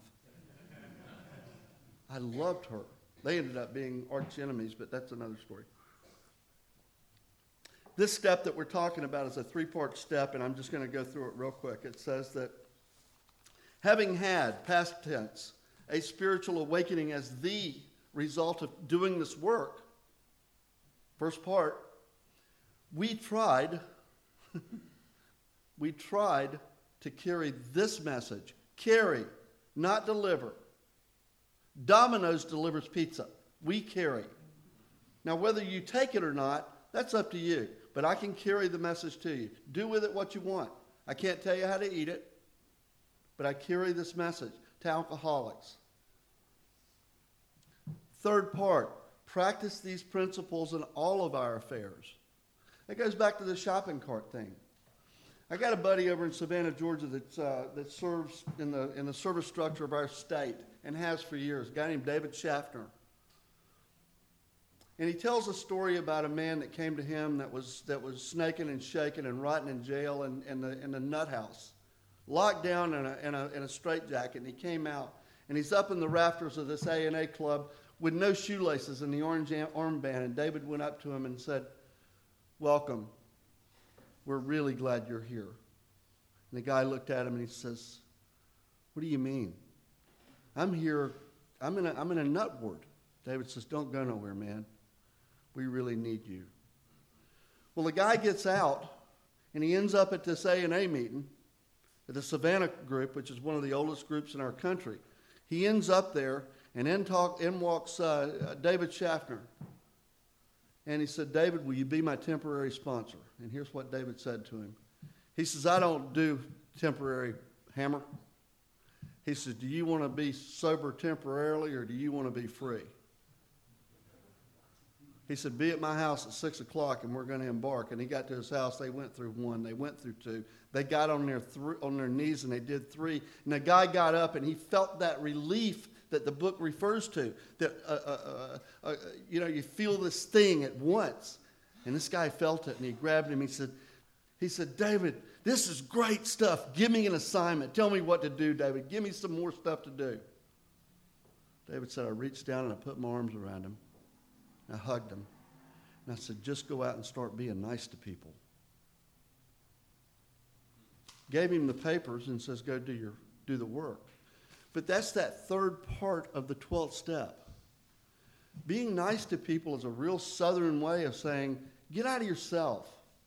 I loved her. They ended up being arch enemies, but that's another story. This step that we're talking about is a three-part step, and I'm just going to go through it real quick. It says that having had, past tense, a spiritual awakening as the result of doing this work, first part, we tried, we tried to carry this message. Carry, not deliver. Domino's delivers pizza. We carry. Now, whether you take it or not, that's up to you. But I can carry the message to you. Do with it what you want. I can't tell you how to eat it, but I carry this message to alcoholics. Third part, practice these principles in all of our affairs. It goes back to the shopping cart thing. I got a buddy over in Savannah, Georgia, that's, uh, that serves in the, in the service structure of our state and has for years, a guy named David Schaffner. And he tells a story about a man that came to him that was, that was snaking and shaking and rotting in jail in, in, the, in the nut house, locked down in a, in a, in a straitjacket. And he came out, and he's up in the rafters of this A and A club with no shoelaces and the orange armband. And David went up to him and said, welcome. We're really glad you're here. And the guy looked at him and he says, what do you mean? I'm here. I'm in a, I'm in a nut ward. David says, don't go nowhere, man. We really need you. Well, the guy gets out, and he ends up at this A and A meeting at the Savannah group, which is one of the oldest groups in our country. He ends up there, and in, talk, in walks uh, David Schaffner. And he said, David, will you be my temporary sponsor? And here's what David said to him. He says, I don't do temporary hammer. He says, do you want to be sober temporarily, or do you want to be free? He said, be at my house at six o'clock and we're going to embark. And he got to his house. They went through one. They went through two. They got on their, th- on their knees and they did three. And the guy got up and he felt that relief that the book refers to. That, uh, uh, uh, uh, you know, you feel this thing at once. And this guy felt it and he grabbed him. He said, he said, David, this is great stuff. Give me an assignment. Tell me what to do, David. Give me some more stuff to do. David said, I reached down and I put my arms around him. I hugged him, and I said, just go out and start being nice to people. Gave him the papers and says, go do your do the work. But that's that third part of the twelfth step. Being nice to people is a real Southern way of saying, get out of yourself.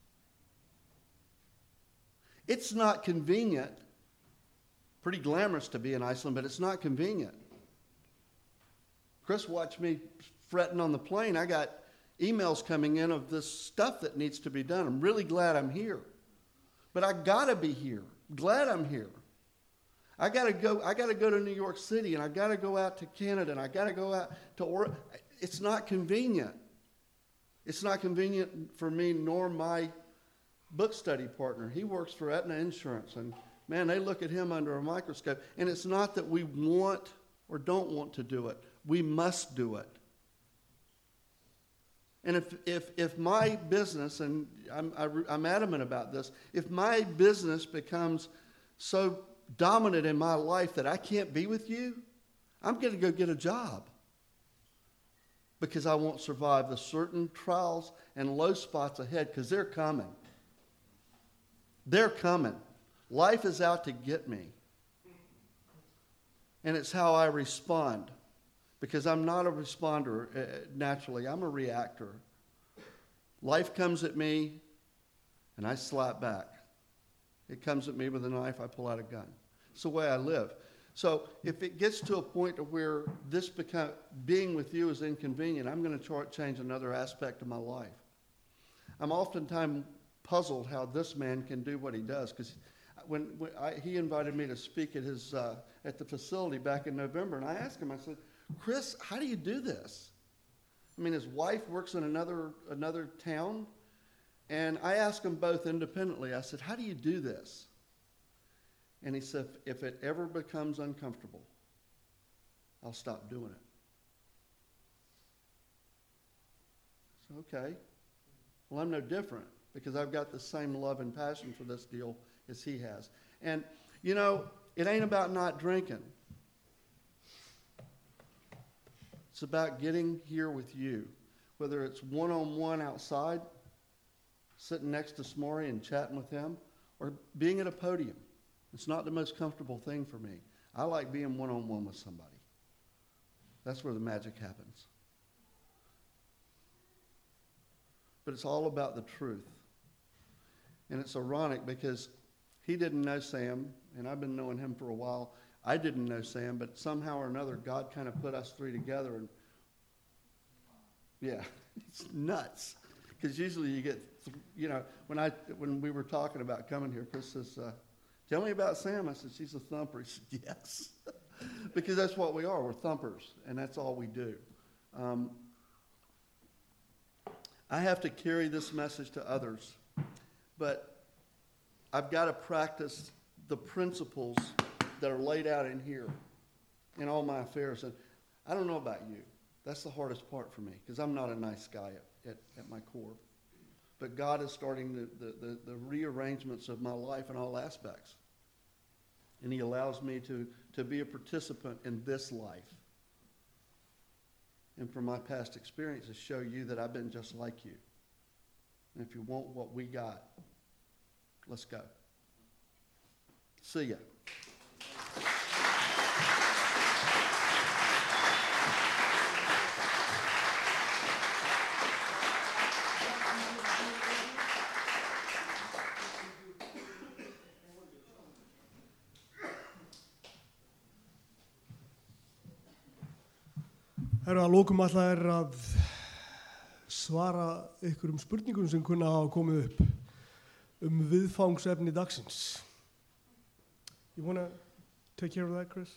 It's not convenient. Pretty glamorous to be in Iceland, but it's not convenient. Chris watched me fretting on the plane. I got emails coming in of this stuff that needs to be done. I'm really glad I'm here. But I gotta be here. Glad I'm here. I gotta go, I gotta go to New York City, and I gotta go out to Canada, and I gotta go out to Oregon. It's not convenient. It's not convenient for me nor my book study partner. He works for Aetna Insurance, and man, they look at him under a microscope. And it's not that we want or don't want to do it. We must do it. And if, if, if my business, and I'm, I, I'm adamant about this, if my business becomes so dominant in my life that I can't be with you, I'm going to go get a job. Because I won't survive the certain trials and low spots ahead, because they're coming. They're coming. Life is out to get me. And it's how I respond. Because I'm not a responder uh, naturally. I'm a reactor. Life comes at me, and I slap back. It comes at me with a knife, I pull out a gun. It's the way I live. So if it gets to a point to where this become, being with you is inconvenient, I'm going to try to change another aspect of my life. I'm oftentimes puzzled how this man can do what he does. Because when, when I, he invited me to speak at, his, uh, at the facility back in November, and I asked him, I said, Chris, how do you do this? I mean, his wife works in another another town, and I asked them both independently. I said, how do you do this? And he said, if it ever becomes uncomfortable, I'll stop doing it. So, okay. Well, I'm no different because I've got the same love and passion for this deal as he has. And, you know, it ain't about not drinking. It's about getting here with you, whether it's one-on-one outside, sitting next to Smorey and chatting with him, or being at a podium. It's not the most comfortable thing for me. I like being one-on-one with somebody. That's where the magic happens. But it's all about the truth. And it's ironic because he didn't know Sam, and I've been knowing him for a while. I didn't know Sam, but somehow or another, God kind of put us three together. And yeah, it's nuts. Because usually you get, th- you know, when I when we were talking about coming here, Chris says, uh, tell me about Sam. I said, she's a thumper. He said, yes. Because that's what we are. We're thumpers, and that's all we do. Um, I have to carry this message to others, but I've got to practice the principles that are laid out in here in all my affairs. And I don't know about you. That's the hardest part for me because I'm not a nice guy at, at, at my core. But God is starting the, the, the, the rearrangements of my life in all aspects. And he allows me to, to be a participant in this life. And from my past experiences, show you that I've been just like you. And if you want what we got, let's go. See ya. Herra, að lókum alltaf er að svara ykkur um spurningum sem kunna hafa komið upp um viðfangsefni dagsins. You want to take care of that, Chris?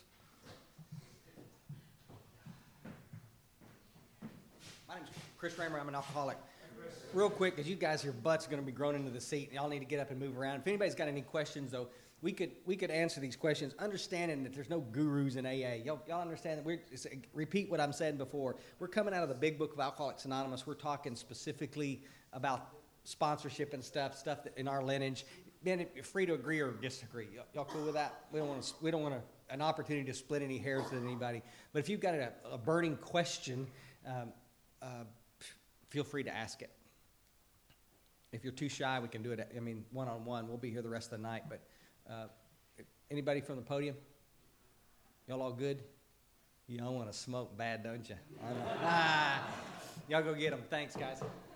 My name's Chris Raymer. I'm an alcoholic. Real quick, because you guys, your butt's going to be grown into the seat. Y'all need to get up and move around. If anybody's got any questions, though, we could we could answer these questions, understanding that there's no gurus in A A. Y'all, y'all understand that we're, repeat what I'm saying before. We're coming out of the big book of Alcoholics Anonymous. We're talking specifically about sponsorship and stuff, stuff that in our lineage. Man, you're free to agree or disagree. Y'all, y'all cool with that? We don't want to. We don't want a, an opportunity to split any hairs with anybody. But if you've got a, a burning question, um, uh, feel free to ask it. If you're too shy, we can do it. I mean, one on one. We'll be here the rest of the night. But uh, anybody from the podium? Y'all all good? Y'all want to smoke bad, don't you? I know. Ah, y'all go get them. Thanks, guys.